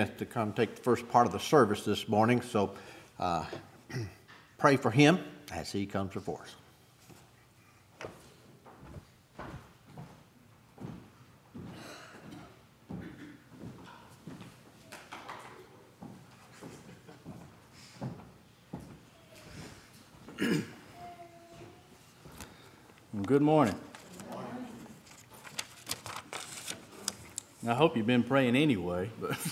Kenneth to come take the first part of the service this morning, so pray for him as he comes before us. Good morning. I hope you've been praying anyway,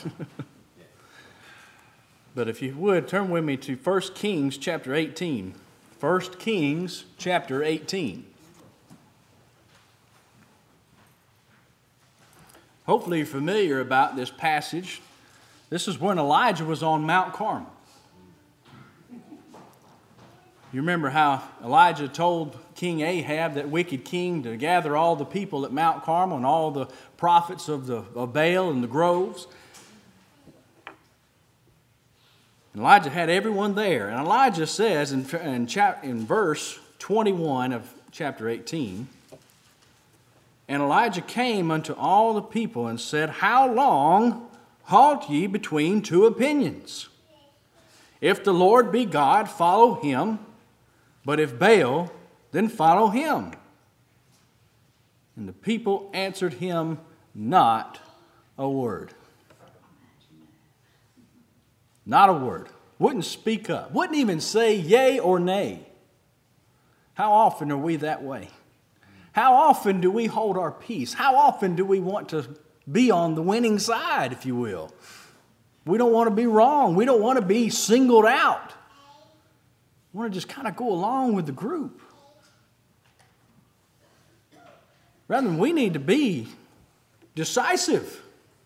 but if you would, turn with me to 1 Kings chapter 18. 1 Kings chapter 18. Hopefully you're familiar about this passage. This is when Elijah was on Mount Carmel. You remember how Elijah told King Ahab, that wicked king, to gather all the people at Mount Carmel and all the prophets of Baal and the groves. And Elijah had everyone there. And Elijah says in verse 21 of chapter 18, "And Elijah came unto all the people and said, How long halt ye between two opinions? If the Lord be God, follow him. But if Baal, then follow him. And the people answered him not a word." Not a word. Wouldn't speak up. Wouldn't even say yea or nay. How often are we that way? How often do we hold our peace? How often do we want to be on the winning side, if you will? We don't want to be wrong. We don't want to be singled out. We want to just kind of go along with the group. Rather than we need to be decisive.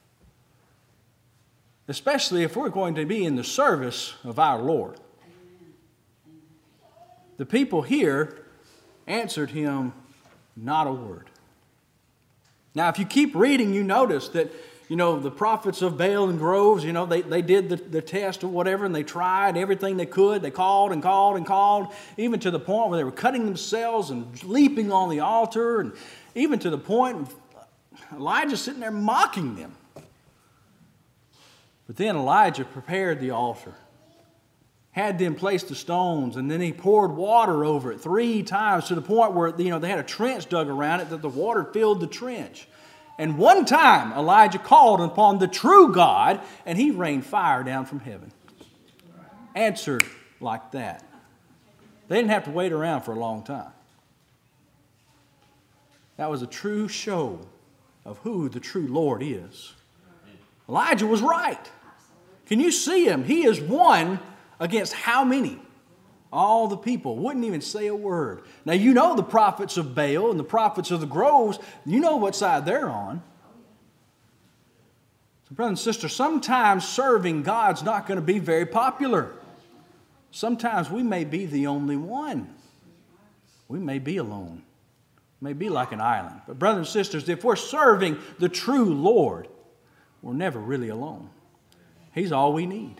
Especially if we're going to be in the service of our Lord. The people here answered him not a word. Now, if you keep reading, you notice that, the prophets of Baal and groves, they did the test or whatever, and they tried everything they could. They called and called and called, even to the point where they were cutting themselves and leaping on the altar, and even to the point of Elijah sitting there mocking them. But then Elijah prepared the altar, had them place the stones, and then he poured water over it 3 times to the point where they had a trench dug around it that the water filled the trench. And one time Elijah called upon the true God, and he rained fire down from heaven. Answered like that. They didn't have to wait around for a long time. That was a true show of who the true Lord is. Elijah was right. Can you see him? He is one against how many? All the people wouldn't even say a word. Now, the prophets of Baal and the prophets of the groves, you know what side they're on. So, brothers and sisters, sometimes serving God's not going to be very popular. Sometimes we may be the only one. We may be alone. May be like an island. But brothers and sisters, if we're serving the true Lord, we're never really alone. He's all we need.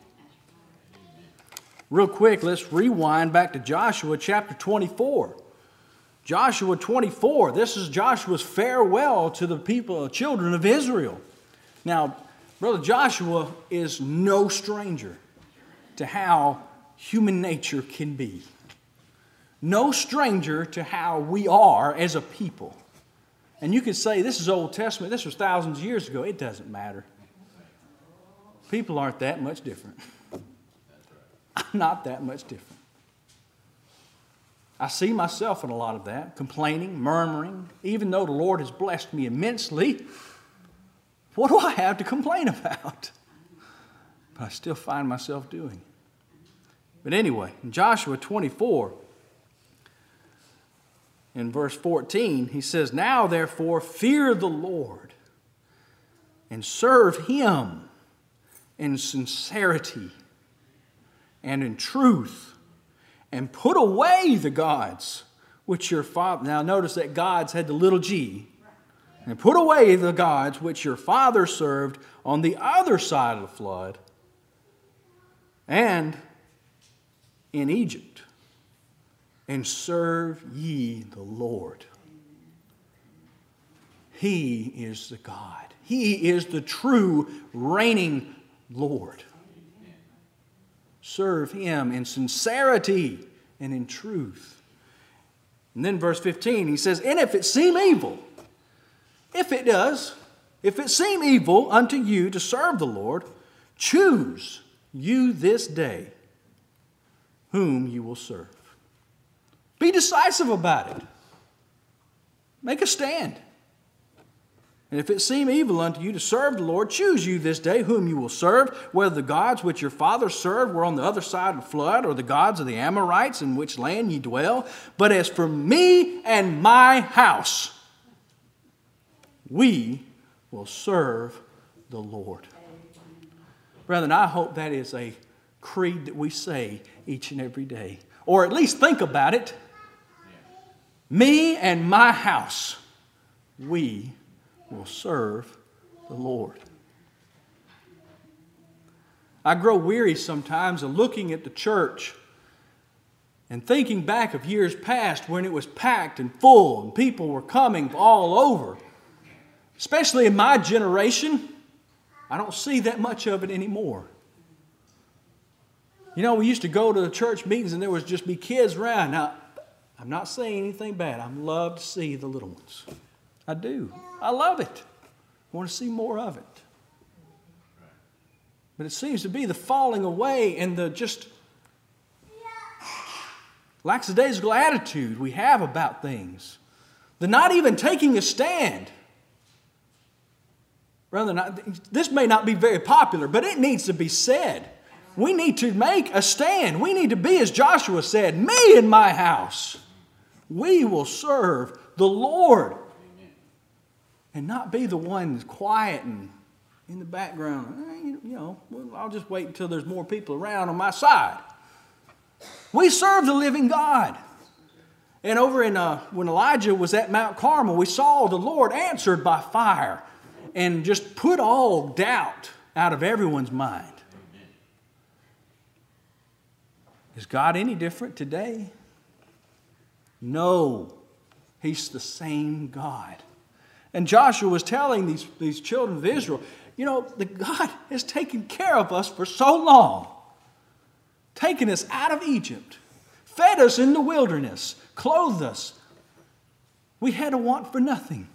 Real quick, let's rewind back to Joshua chapter 24. Joshua 24, this is Joshua's farewell to the people, children of Israel. Now, Brother Joshua is no stranger to how human nature can be. No stranger to how we are as a people. And you could say, this is Old Testament, this was thousands of years ago. It doesn't matter. People aren't that much different. I'm not that much different. I see myself in a lot of that, complaining, murmuring. Even though the Lord has blessed me immensely, what do I have to complain about? But I still find myself doing it. But anyway, in Joshua 24, in verse 14, he says, "Now therefore fear the Lord and serve him in sincerity and in truth, and put away the gods which your father..." Now notice that gods had the little g. "And put away the gods which your father served on the other side of the flood, and in Egypt, and serve ye the Lord." He is the God. He is the true reigning Lord. Serve Him in sincerity and in truth. And then verse 15, he says, and if it seem evil, if it seem evil unto you to serve the Lord, choose you this day whom you will serve. Be decisive about it. Make a stand. And if it seem evil unto you to serve the Lord, choose you this day whom you will serve, whether the gods which your fathers served were on the other side of the flood, or the gods of the Amorites in which land ye dwell. But as for me and my house, we will serve the Lord. Brethren, I hope that is a creed that we say each and every day, or at least think about it. Me and my house, we will serve the Lord. I grow weary sometimes of looking at the church and thinking back of years past when it was packed and full and people were coming all over. Especially in my generation, I don't see that much of it anymore. You know, we used to go to the church meetings and there would just be kids around. Now, I'm not saying anything bad. I love to see the little ones. I do. I love it. I want to see more of it. But it seems to be the falling away and the just lackadaisical attitude we have about things. The not even taking a stand. Rather, this may not be very popular, but it needs to be said. We need to make a stand. We need to be, as Joshua said, me and my house, we will serve the Lord. And not be the one that's quiet and in the background. I'll just wait until there's more people around on my side. We serve the living God. And over in when Elijah was at Mount Carmel, we saw the Lord answered by fire and just put all doubt out of everyone's mind. Is God any different today? No. He's the same God. And Joshua was telling these children of Israel, the God has taken care of us for so long. Taken us out of Egypt. Fed us in the wilderness. Clothed us. We had a want for nothing.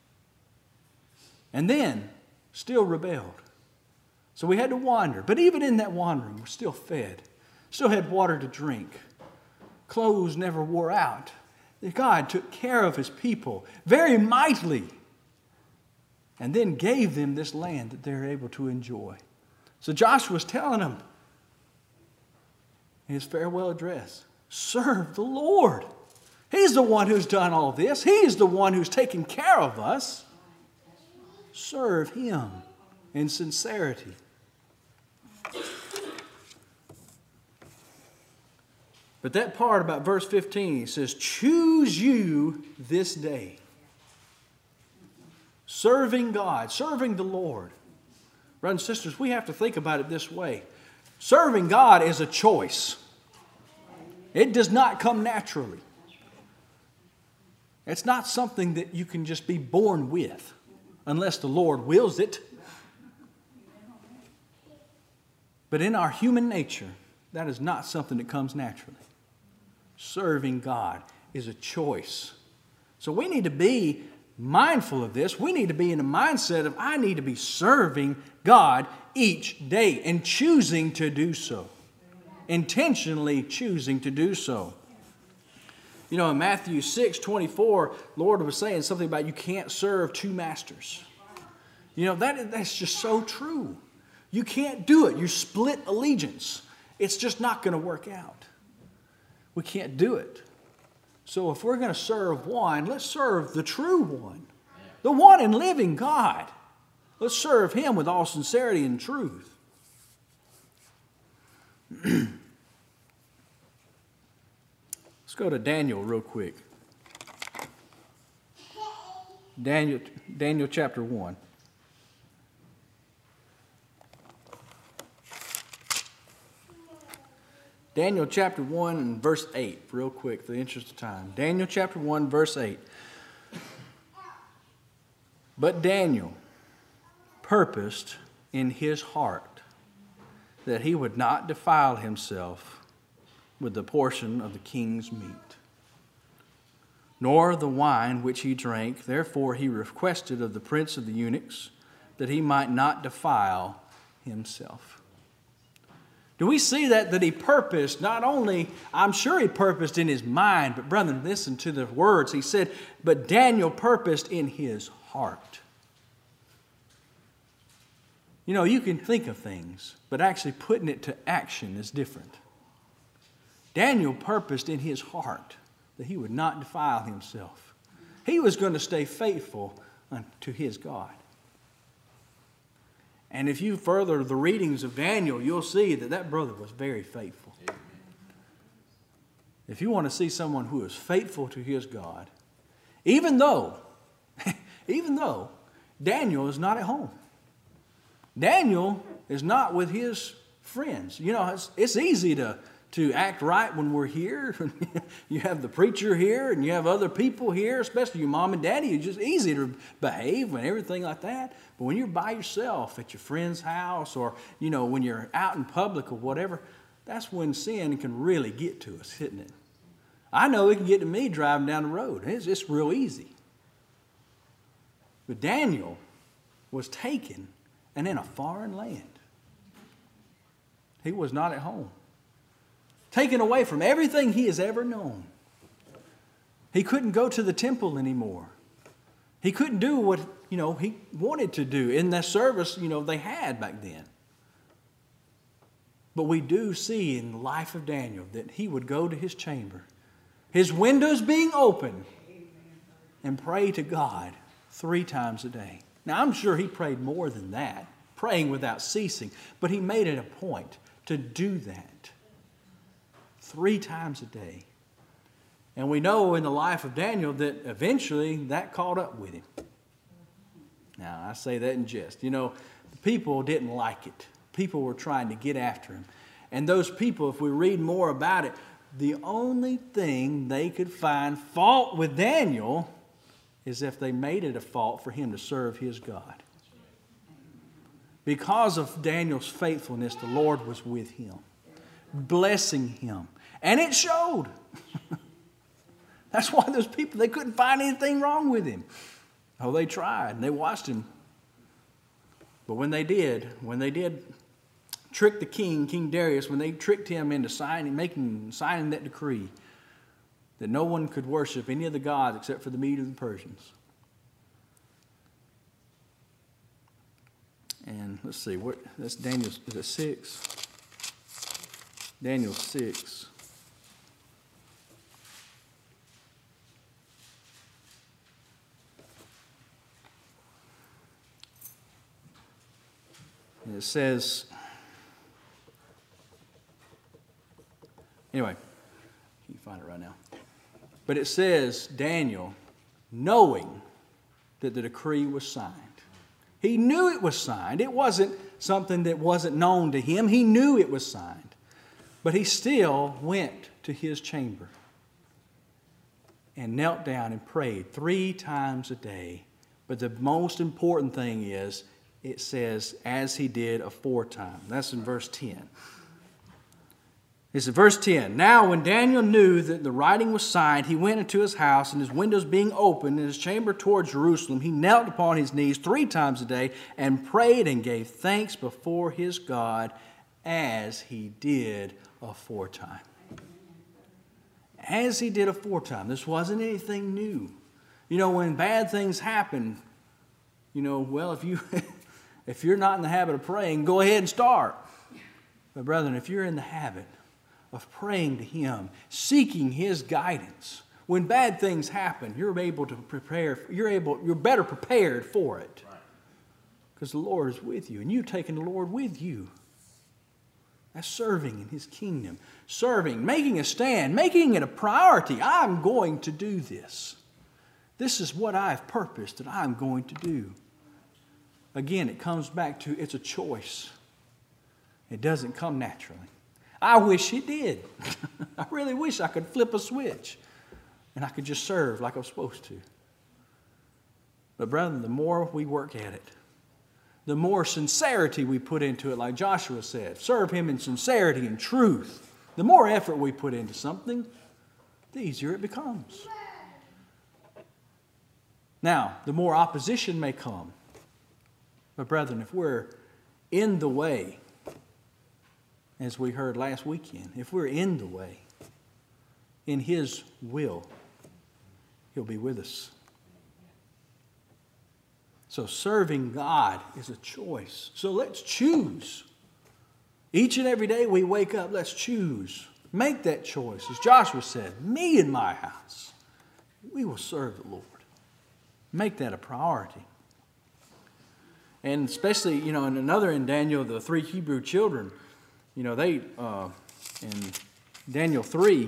And then still rebelled. So we had to wander. But even in that wandering, we're still fed. Still had water to drink. Clothes never wore out. God took care of His people very mightily. And then gave them this land that they're able to enjoy. So Joshua was telling them in his farewell address, serve the Lord. He's the one who's done all this. He's the one who's taken care of us. Serve Him in sincerity. But that part about verse 15, he says, choose you this day. Serving God, serving the Lord. Brothers and sisters, we have to think about it this way. Serving God is a choice. It does not come naturally. It's not something that you can just be born with, unless the Lord wills it. But in our human nature, that is not something that comes naturally. Serving God is a choice. So we need to be mindful of this. We need to be in the mindset of I need to be serving God each day and choosing to do so. Intentionally choosing to do so. In Matthew 6:24, Lord was saying something about you can't serve two masters. That's just so true. You can't do it. You split allegiance. It's just not going to work out. We can't do it. So if we're going to serve one, let's serve the true one. The one and living God. Let's serve Him with all sincerity and truth. Let's go to Daniel real quick. Daniel chapter 1. Daniel chapter 1 and verse 8, real quick, for the interest of time. Daniel chapter 1, verse 8. But Daniel purposed in his heart that he would not defile himself with the portion of the king's meat, nor the wine which he drank. Therefore he requested of the prince of the eunuchs that he might not defile himself. Do we see that he purposed, not only, I'm sure he purposed in his mind, but brethren, listen to the words. He said, but Daniel purposed in his heart. You know, you can think of things, but actually putting it to action is different. Daniel purposed in his heart that he would not defile himself. He was going to stay faithful unto his God. And if you further the readings of Daniel, you'll see that brother was very faithful. Amen. If you want to see someone who is faithful to his God, even though Daniel is not at home. Daniel is not with his friends. You know, it's easy to act right when we're here. You have the preacher here and you have other people here, especially your mom and daddy. It's just easy to behave and everything like that. But when you're by yourself at your friend's house or, you know, when you're out in public or whatever, that's when sin can really get to us, isn't it? I know it can get to me driving down the road. It's real easy. But Daniel was taken and in a foreign land. He was not at home. Taken away from everything he has ever known. He couldn't go to the temple anymore. He couldn't do what, you know, he wanted to do in that service, you know, they had back then. But we do see in the life of Daniel that he would go to his chamber, his windows being open, and pray to God 3 times a day. Now, I'm sure he prayed more than that, praying without ceasing, but he made it a point to do that 3 times a day. And we know in the life of Daniel that eventually that caught up with him. Now, I say that in jest. You know, the people didn't like it. People were trying to get after him. And those people, if we read more about it, the only thing they could find fault with Daniel is if they made it a fault for him to serve his God. Because of Daniel's faithfulness, the Lord was with him, blessing him. And it showed. That's why those people, they couldn't find anything wrong with him. Oh, they tried and they watched him. But when they did trick the king, King Darius, when they tricked him into signing that decree that no one could worship any of the gods except for the Medes and the Persians. And let's see, that's Daniel's, is it 6? Daniel 6. And it says, anyway, can't find it right now. But it says, Daniel, knowing that the decree was signed. He knew it was signed. It wasn't something that wasn't known to him. He knew it was signed. But he still went to his chamber and knelt down and prayed 3 times a day. But the most important thing is, it says, as he did aforetime. That's in verse 10. It's in verse 10. Now when Daniel knew that the writing was signed, he went into his house, and his windows being open in his chamber toward Jerusalem, he knelt upon his knees 3 times a day and prayed and gave thanks before his God as he did aforetime. As he did aforetime. This wasn't anything new. You know, when bad things happen, you know, well, if you're not in the habit of praying, go ahead and start. But brethren, if you're in the habit of praying to him, seeking his guidance, when bad things happen, you're able to prepare, you're better prepared for it. Because the Lord is with you, and you've taken the Lord with you. That's serving in his kingdom. Serving, making a stand, making it a priority. I'm going to do this. This is what I've purposed that I'm going to do. Again, it comes back to it's a choice. It doesn't come naturally. I wish it did. I really wish I could flip a switch and I could just serve like I'm supposed to. But brethren, the more we work at it, the more sincerity we put into it, like Joshua said. Serve him in sincerity and truth. The more effort we put into something, the easier it becomes. Now, the more opposition may come. But brethren, if we're in the way, as we heard last weekend, if we're in the way, in His will, He'll be with us. So serving God is a choice. So let's choose. Each and every day we wake up, let's choose. Make that choice. As Joshua said, me and my house, we will serve the Lord. Make that a priority. And especially, in Daniel, the 3 Hebrew children, they, in Daniel 3,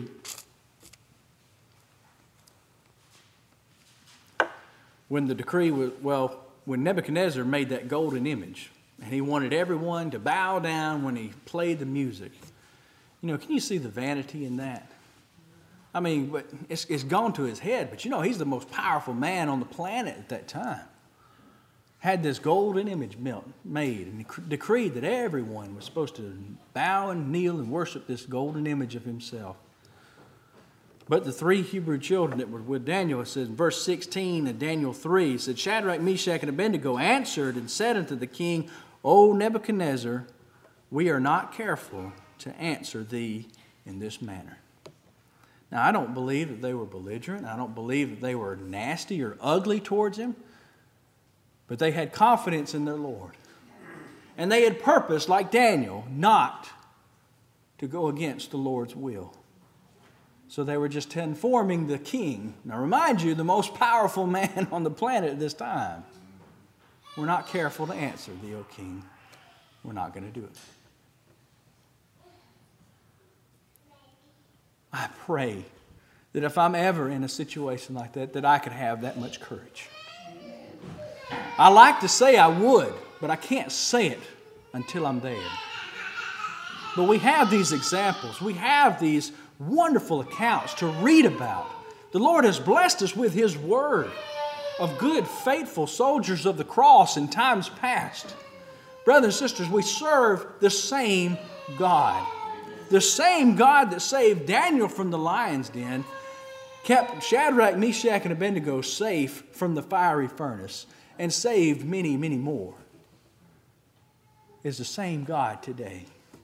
when the decree was, when Nebuchadnezzar made that golden image, and he wanted everyone to bow down when he played the music. Can you see the vanity in that? I mean, but it's gone to his head, but he's the most powerful man on the planet at that time. Had this golden image made and decreed that everyone was supposed to bow and kneel and worship this golden image of himself. But the 3 Hebrew children that were with Daniel, it says in verse 16 of Daniel 3, it said, Shadrach, Meshach, and Abednego answered and said unto the king, O Nebuchadnezzar, we are not careful to answer thee in this manner. Now, I don't believe that they were belligerent. I don't believe that they were nasty or ugly towards him. But they had confidence in their Lord. And they had purpose, like Daniel, not to go against the Lord's will. So they were just informing the king. Now remind you, the most powerful man on the planet at this time. We're not careful to answer thee, O king. We're not going to do it. I pray that if I'm ever in a situation like that I could have that much courage. I like to say I would, but I can't say it until I'm there. But we have these examples. We have these wonderful accounts to read about. The Lord has blessed us with His Word of good, faithful soldiers of the cross in times past. Brothers and sisters, we serve the same God. The same God that saved Daniel from the lion's den kept Shadrach, Meshach, and Abednego safe from the fiery furnace and saved many, many more. Is the same God today.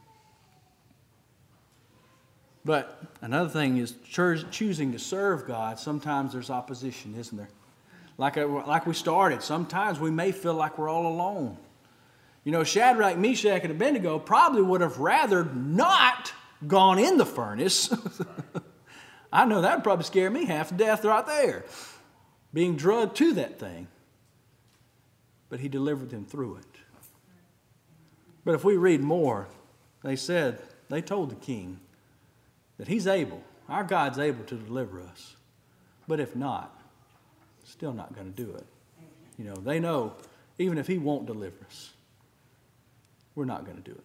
But another thing is choosing to serve God. Sometimes there's opposition, isn't there? Like we started, sometimes we may feel like we're all alone. Shadrach, Meshach, and Abednego probably would have rather not gone in the furnace. I know that would probably scare me half to death right there, being drugged to that thing. But He delivered them through it. But if we read more, they told the king that He's able, our God's able to deliver us. But if not, still not going to do it. They know even if He won't deliver us, we're not going to do it.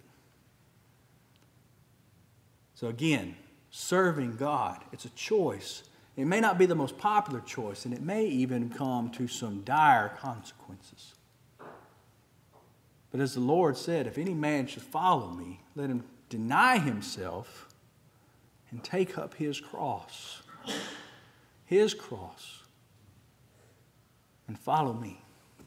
So again, serving God, it's a choice. It may not be the most popular choice, and it may even come to some dire consequences. But as the Lord said, if any man should follow me, let him deny himself and take up his cross, and follow me.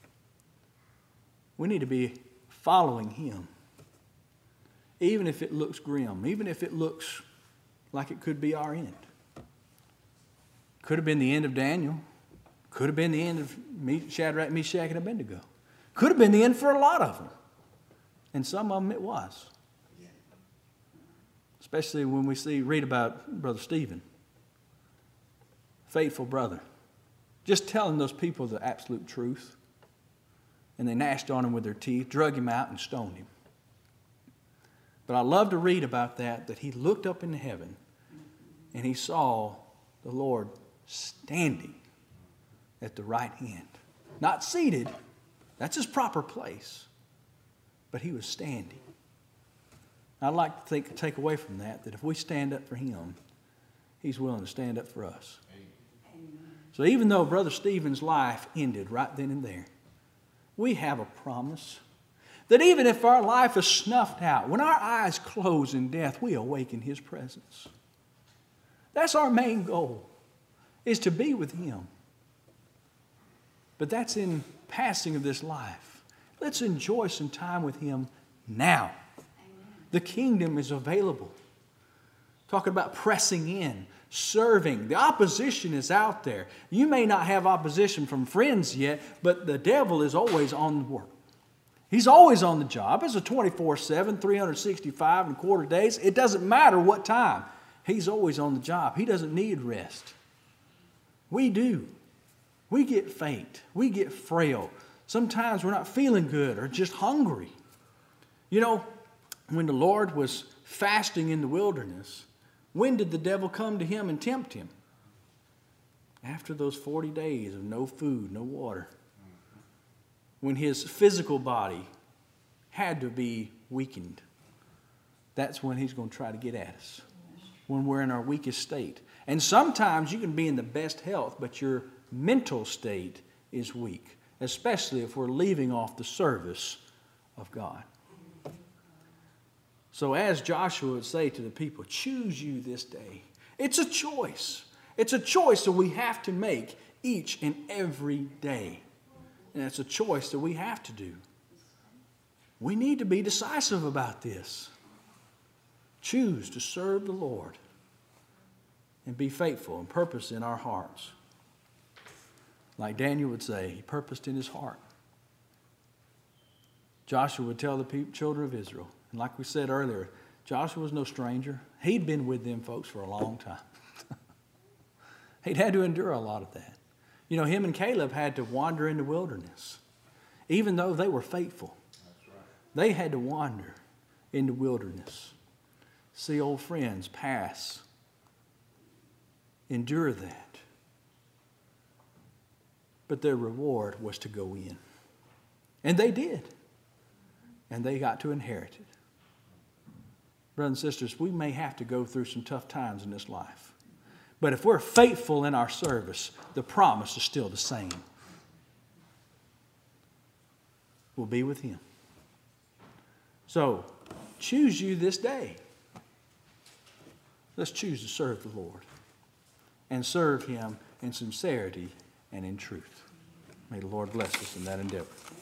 We need to be following Him, even if it looks grim, even if it looks like it could be our end. Could have been the end of Daniel. Could have been the end of Shadrach, Meshach, and Abednego. Could have been the end for a lot of them. And some of them it was. Especially when we read about Brother Stephen. Faithful brother. Just telling those people the absolute truth. And they gnashed on him with their teeth, drug him out, and stoned him. But I love to read about that he looked up into heaven and he saw the Lord standing at the right hand. Not seated. That's His proper place. But He was standing. I'd like to take away from that if we stand up for Him, He's willing to stand up for us. Amen. So even though Brother Stephen's life ended right then and there, we have a promise. That even if our life is snuffed out, when our eyes close in death, we awaken His presence. That's our main goal, is to be with Him. But that's in passing of this life. Let's enjoy some time with Him now. The kingdom is available. Talking about pressing in, serving. The opposition is out there. You may not have opposition from friends yet, but the devil is always on the work. He's always on the job. It's a 24/7, 365 and a quarter days. It doesn't matter what time. He's always on the job. He doesn't need rest. We do. We get faint. We get frail. Sometimes we're not feeling good or just hungry. You know, when the Lord was fasting in the wilderness, when did the devil come to Him and tempt Him? After those 40 days of no food, no water. When His physical body had to be weakened. That's when He's going to try to get at us. When we're in our weakest state. And sometimes you can be in the best health, but your mental state is weak. Especially if we're leaving off the service of God. So as Joshua would say to the people, choose you this day. It's a choice. It's a choice that we have to make each and every day. And it's a choice that we have to do. We need to be decisive about this. Choose to serve the Lord and be faithful and purpose in our hearts. Like Daniel would say, he purposed in his heart. Joshua would tell the children of Israel, and like we said earlier, Joshua was no stranger. He'd been with them folks for a long time. He'd had to endure a lot of that. You know, him and Caleb had to wander in the wilderness. Even though they were faithful. That's right. They had to wander in the wilderness. See old friends pass. Endure that. But their reward was to go in. And they did. And they got to inherit it. Brothers and sisters, we may have to go through some tough times in this life. But if we're faithful in our service, the promise is still the same. We'll be with Him. So, choose you this day. Let's choose to serve the Lord. And serve Him in sincerity and in truth. May the Lord bless us in that endeavor.